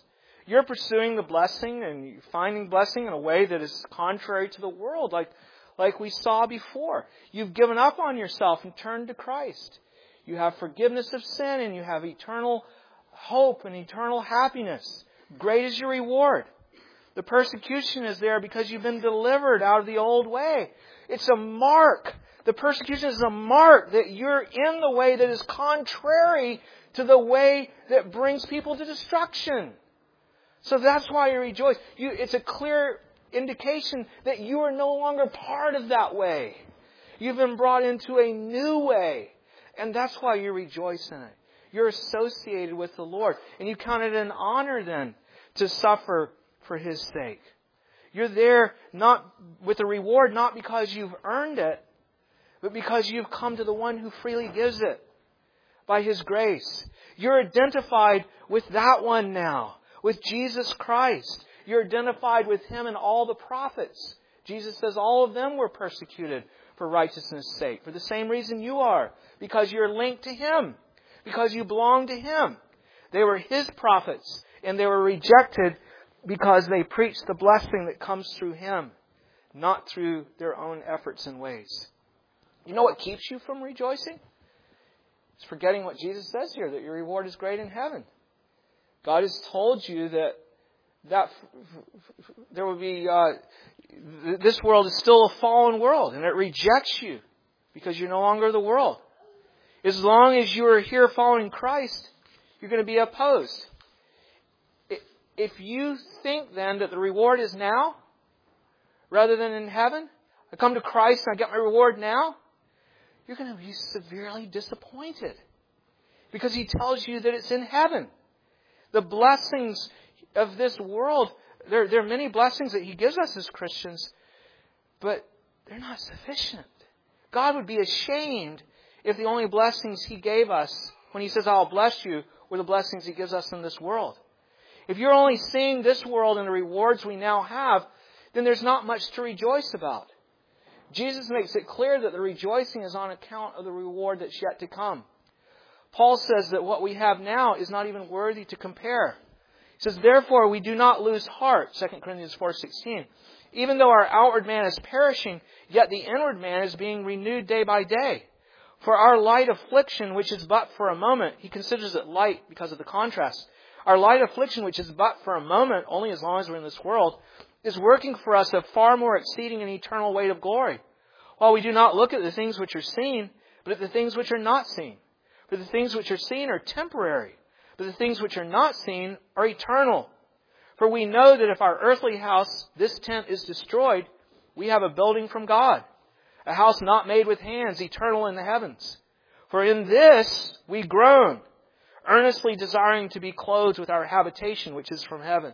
You're pursuing the blessing and you're finding blessing in a way that is contrary to the world, like, like we saw before. You've given up on yourself and turned to Christ. You have forgiveness of sin and you have eternal hope and eternal happiness. Great is your reward. The persecution is there because you've been delivered out of the old way. It's a mark. The persecution is a mark that you're in the way that is contrary to the way that brings people to destruction. So that's why you rejoice. You, it's a clear indication that you are no longer part of that way. You've been brought into a new way. And that's why you rejoice in it. You're associated with the Lord. And you count it an honor then to suffer for His sake. You're there not with a reward, not because you've earned it, but because you've come to the one who freely gives it by His grace. You're identified with that one now, with Jesus Christ. You're identified with Him and all the prophets. Jesus says all of them were persecuted for righteousness' sake, for the same reason you are, because you're linked to Him, because you belong to Him. They were His prophets, and they were rejected because they preached the blessing that comes through Him, not through their own efforts and ways. You know what keeps you from rejoicing? It's forgetting what Jesus says here, that your reward is great in heaven. God has told you that that there will be uh, this world is still a fallen world, and it rejects you because you're no longer the world. As long as you are here following Christ, you're going to be opposed. If you think then that the reward is now, rather than in heaven, I come to Christ and I get my reward now, you're going to be severely disappointed. Because He tells you that it's in heaven. The blessings of this world, there, there are many blessings that He gives us as Christians, but they're not sufficient. God would be ashamed if the only blessings He gave us, when He says, I'll bless you, were the blessings He gives us in this world. If you're only seeing this world and the rewards we now have, then there's not much to rejoice about. Jesus makes it clear that the rejoicing is on account of the reward that's yet to come. Paul says that what we have now is not even worthy to compare. He says, therefore we do not lose heart, Second Corinthians four sixteen. Even though our outward man is perishing, yet the inward man is being renewed day by day. For our light affliction, which is but for a moment, he considers it light because of the contrast. Our light affliction, which is but for a moment, only as long as we're in this world, is working for us a far more exceeding and eternal weight of glory. While we do not look at the things which are seen, but at the things which are not seen. For the things which are seen are temporary, but the things which are not seen are eternal. For we know that if our earthly house, this tent, is destroyed, we have a building from God, a house not made with hands, eternal in the heavens. For in this we groan, earnestly desiring to be clothed with our habitation, which is from heaven.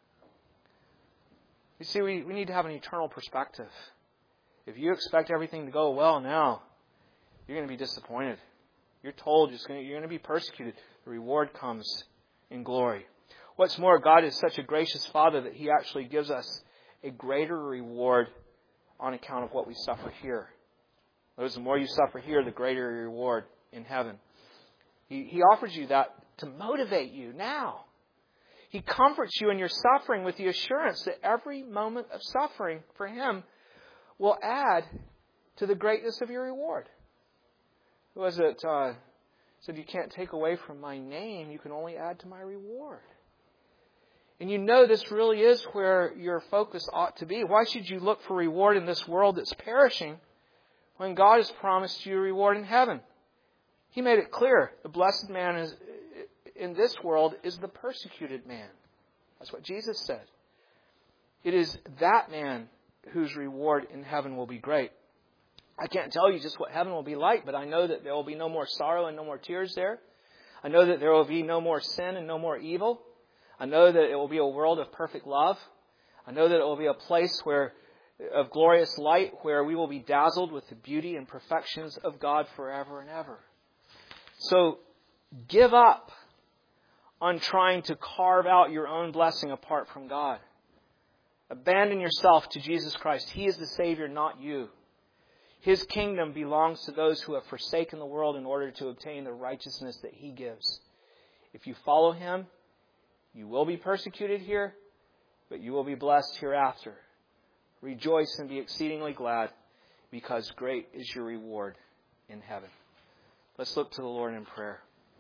You see, we, we need to have an eternal perspective. If you expect everything to go well now, you're going to be disappointed. You're told you're going to, you're going to be persecuted. The reward comes in glory. What's more, God is such a gracious Father that He actually gives us a greater reward on account of what we suffer here. Those, the more you suffer here, the greater your reward in heaven. He, he offers you that to motivate you now. He comforts you in your suffering with the assurance that every moment of suffering for Him will add to the greatness of your reward. Who was it? Uh, said, you can't take away from my name, you can only add to my reward. And you know this really is where your focus ought to be. Why should you look for reward in this world that's perishing when God has promised you a reward in heaven? He made it clear. The blessed man is in this world is the persecuted man. That's what Jesus said. It is that man whose reward in heaven will be great. I can't tell you just what heaven will be like, but I know that there will be no more sorrow and no more tears there. I know that there will be no more sin and no more evil. I know that it will be a world of perfect love. I know that it will be a place where of glorious light where we will be dazzled with the beauty and perfections of God forever and ever. So give up on trying to carve out your own blessing apart from God. Abandon yourself to Jesus Christ. He is the Savior, not you. His kingdom belongs to those who have forsaken the world in order to obtain the righteousness that He gives. If you follow Him, You will be persecuted here, but you will be blessed hereafter. Rejoice and be exceedingly glad, because great is your reward in heaven. Let's look to the Lord in prayer.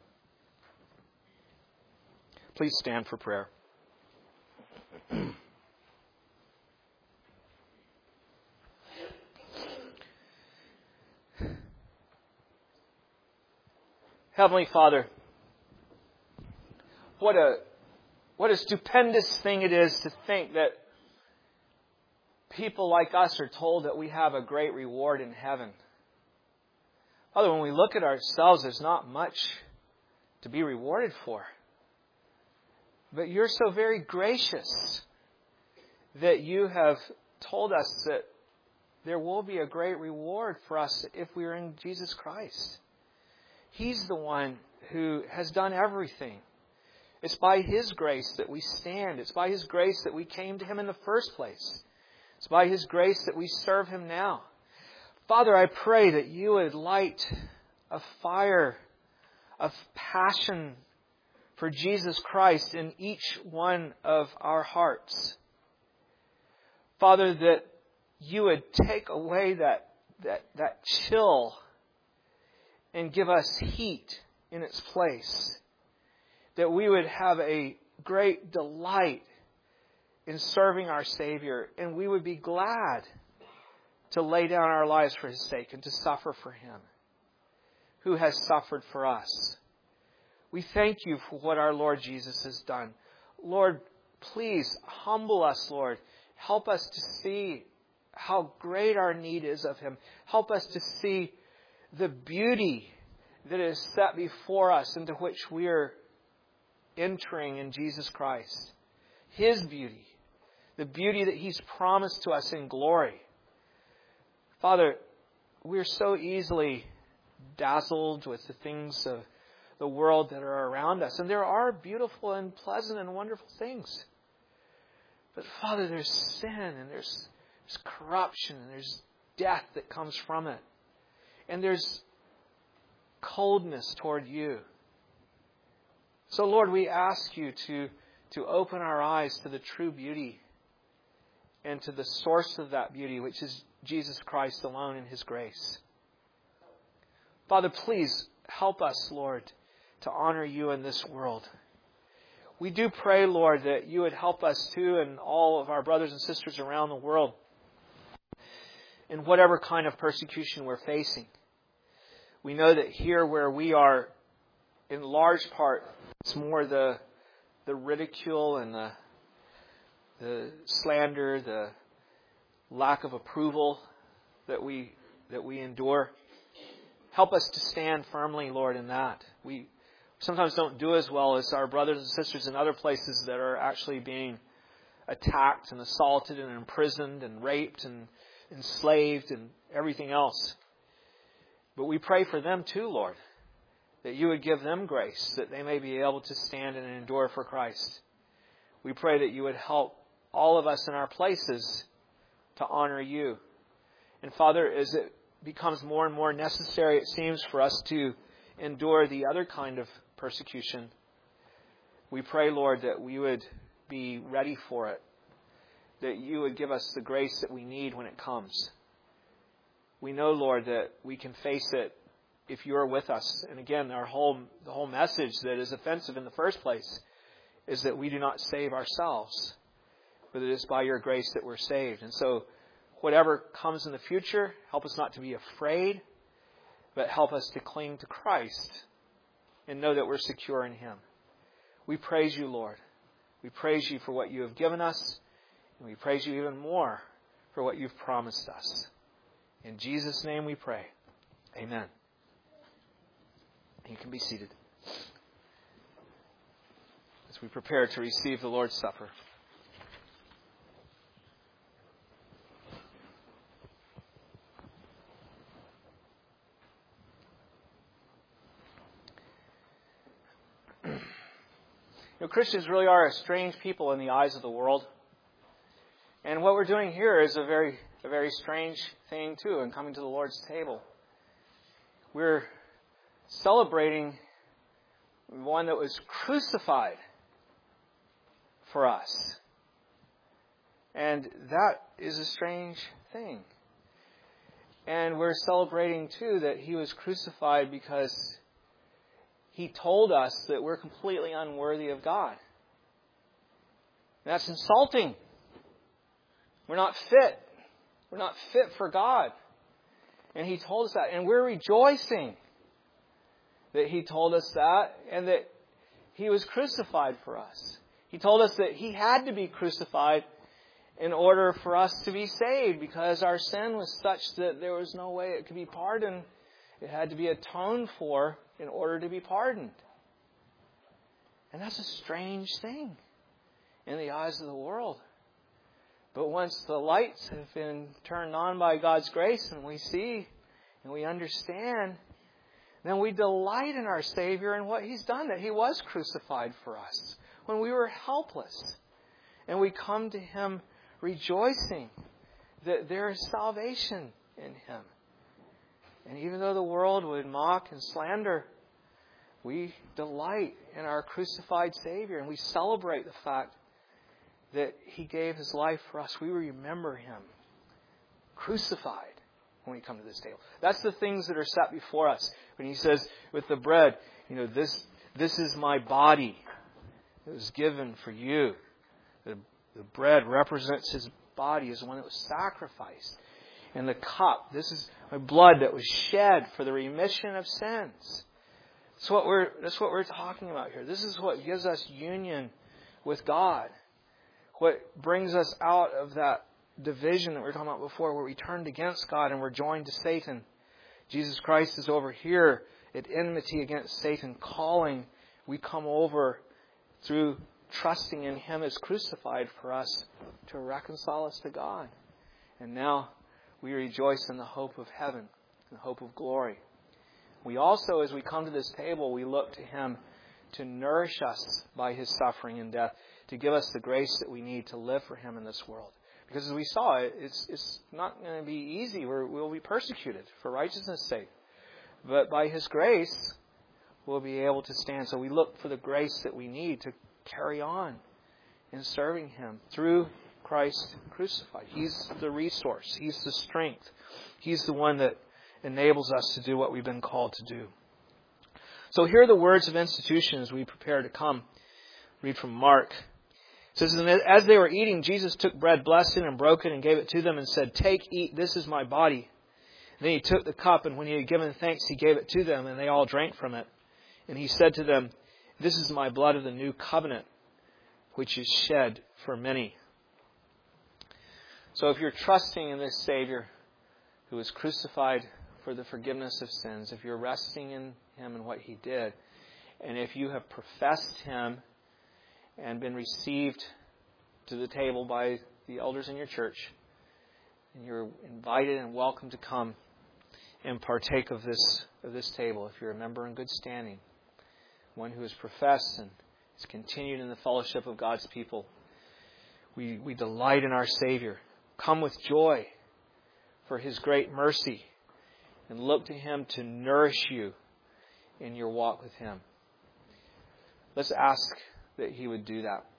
Please stand for prayer. Heavenly Father, what a what a stupendous thing it is to think that people like us are told that we have a great reward in heaven. Father, when we look at ourselves, there's not much to be rewarded for. But you're so very gracious that you have told us that there will be a great reward for us if we are in Jesus Christ. He's the one who has done everything. It's by His grace that we stand. It's by His grace that we came to Him in the first place. It's by His grace that we serve Him now. Father, I pray that you would light a fire of passion for Jesus Christ in each one of our hearts. Father, that you would take away that, that, that chill and give us heat in its place. That we would have a great delight in serving our Savior, and we would be glad to lay down our lives for His sake and to suffer for Him, who has suffered for us. We thank you for what our Lord Jesus has done. Lord, please humble us, Lord. Help us to see how great our need is of Him. Help us to see the beauty that is set before us, into which we are entering in Jesus Christ. His beauty. The beauty that He's promised to us in glory. Father, we're so easily dazzled with the things of the world that are around us. And there are beautiful and pleasant and wonderful things. But Father, there's sin and there's, there's corruption and there's death that comes from it. And there's coldness toward you. So Lord, we ask you to, to open our eyes to the true beauty and to the source of that beauty, which is Jesus Christ alone in His grace. Father, please help us, Lord, to honor you in this world. We do pray, Lord, that you would help us too, and all of our brothers and sisters around the world, in whatever kind of persecution we're facing. We know that here where we are, in large part, it's more the the ridicule and the the slander, the lack of approval that we that we endure. Help us to stand firmly, Lord, in that. We sometimes don't do as well as our brothers and sisters in other places that are actually being attacked and assaulted and imprisoned and raped and enslaved and everything else. But we pray for them too, Lord, that you would give them grace, that they may be able to stand and endure for Christ. We pray that you would help all of us in our places to honor you. And Father, as it becomes more and more necessary, it seems, for us to endure the other kind of persecution, we pray, Lord, that we would be ready for it, that you would give us the grace that we need when it comes. We know, Lord, that we can face it if you are with us. And again, our whole the whole message that is offensive in the first place is that we do not save ourselves, but it is by your grace that we're saved. And so whatever comes in the future, help us not to be afraid, but help us to cling to Christ and know that we're secure in Him. We praise you, Lord. We praise you for what you have given us, and we praise you even more for what you've promised us. In Jesus' name we pray. Amen. You can be seated as we prepare to receive the Lord's Supper. You know, Christians really are a strange people in the eyes of the world. And what we're doing here is a very, a very strange thing too, in coming to the Lord's table. We're celebrating one that was crucified for us. And that is a strange thing. And we're celebrating, too, that He was crucified because He told us that we're completely unworthy of God. That's insulting. We're not fit. We're not fit for God. And He told us that. And we're rejoicing that He told us that and that He was crucified for us. He told us that He had to be crucified in order for us to be saved because our sin was such that there was no way it could be pardoned. It had to be atoned for in order to be pardoned. And that's a strange thing in the eyes of the world. But once the lights have been turned on by God's grace and we see and we understand, then we delight in our Savior and what He's done, that He was crucified for us when we were helpless. And we come to Him rejoicing that there is salvation in Him. And even though the world would mock and slander, we delight in our crucified Savior and we celebrate the fact that He gave His life for us. We remember Him crucified when we come to this table. That's the things that are set before us. When He says with the bread, you know, this this is my body. It was given for you. The, the bread represents His body as one that was sacrificed. And the cup, this is my blood that was shed for the remission of sins. That's what we're that's what we're talking about here. This is what gives us union with God. What brings us out of that division that we were talking about before, where we turned against God and we're joined to Satan. Jesus Christ is over here at enmity against Satan, calling. We come over through trusting in Him as crucified for us to reconcile us to God. And now we rejoice in the hope of heaven, the hope of glory. We also, as we come to this table, we look to Him to nourish us by His suffering and death, to give us the grace that we need to live for Him in this world. Because as we saw, it's it's not going to be easy. We're, we'll be persecuted for righteousness' sake. But by His grace, we'll be able to stand. So we look for the grace that we need to carry on in serving Him through Christ crucified. He's the resource. He's the strength. He's the one that enables us to do what we've been called to do. So here are the words of institution as we prepare to come. Read from Mark. It says, "And as they were eating, Jesus took bread, blessed it, and broke it, and gave it to them, and said, 'Take, eat, this is my body.' And then He took the cup, and when He had given thanks, He gave it to them, and they all drank from it. And He said to them, 'This is my blood of the new covenant, which is shed for many.'" So if you're trusting in this Savior who was crucified for the forgiveness of sins, if you're resting in Him and what He did, and if you have professed Him and been received to the table by the elders in your church, and you're invited and welcome to come and partake of this of this table, if you're a member in good standing, one who has professed and has continued in the fellowship of God's people, we, we delight in our Savior. Come with joy for His great mercy and look to Him to nourish you in your walk with Him. Let's ask that He would do that.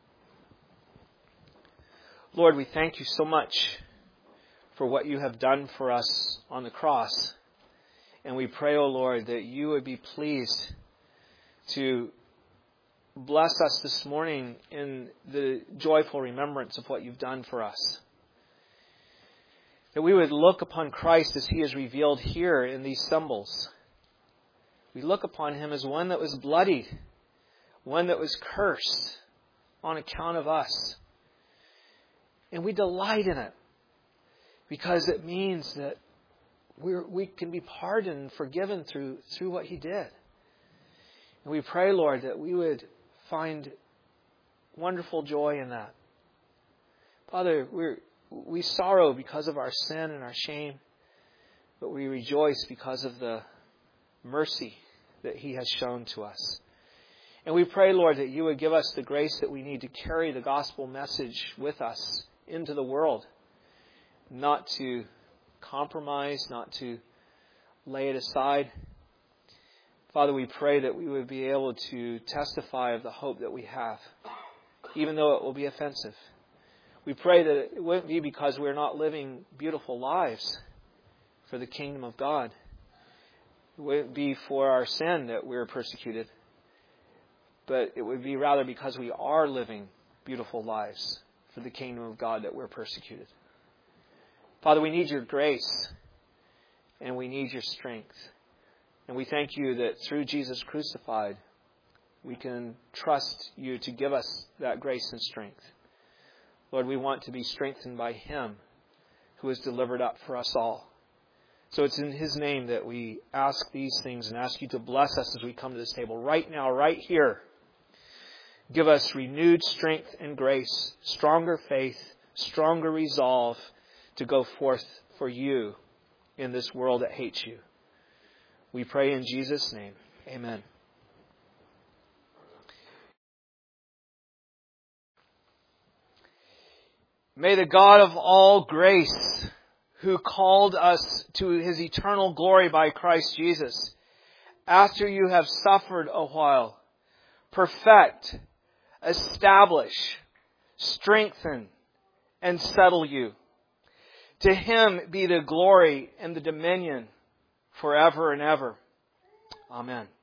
Lord, we thank You so much for what You have done for us on the cross. And we pray, O Lord, that You would be pleased to bless us this morning in the joyful remembrance of what You've done for us. That we would look upon Christ as He is revealed here in these symbols. We look upon Him as one that was bloodied, one that was cursed on account of us. And we delight in it because it means that we're, we can be pardoned and forgiven through, through what He did. And we pray, Lord, that we would find wonderful joy in that. Father, we're, we sorrow because of our sin and our shame, but we rejoice because of the mercy that He has shown to us. And we pray, Lord, that You would give us the grace that we need to carry the gospel message with us into the world. Not to compromise, not to lay it aside. Father, we pray that we would be able to testify of the hope that we have. even though it will be offensive. We pray that it wouldn't be because we're not living beautiful lives for the kingdom of God. It wouldn't be for our sin that we're persecuted, but it would be rather because we are living beautiful lives for the kingdom of God that we're persecuted. Father, we need your grace and we need your strength. And we thank you that through Jesus crucified, we can trust you to give us that grace and strength. Lord, we want to be strengthened by him who is delivered up for us all. So it's in his name that we ask these things and ask you to bless us as we come to this table right now, right here. Give us renewed strength and grace, stronger faith, stronger resolve to go forth for you in this world that hates you. We pray in Jesus' name. Amen. May the God of all grace, who called us to his eternal glory by Christ Jesus, after you have suffered a while, perfect, establish, strengthen, and settle you. To him be the glory and the dominion forever and ever. Amen.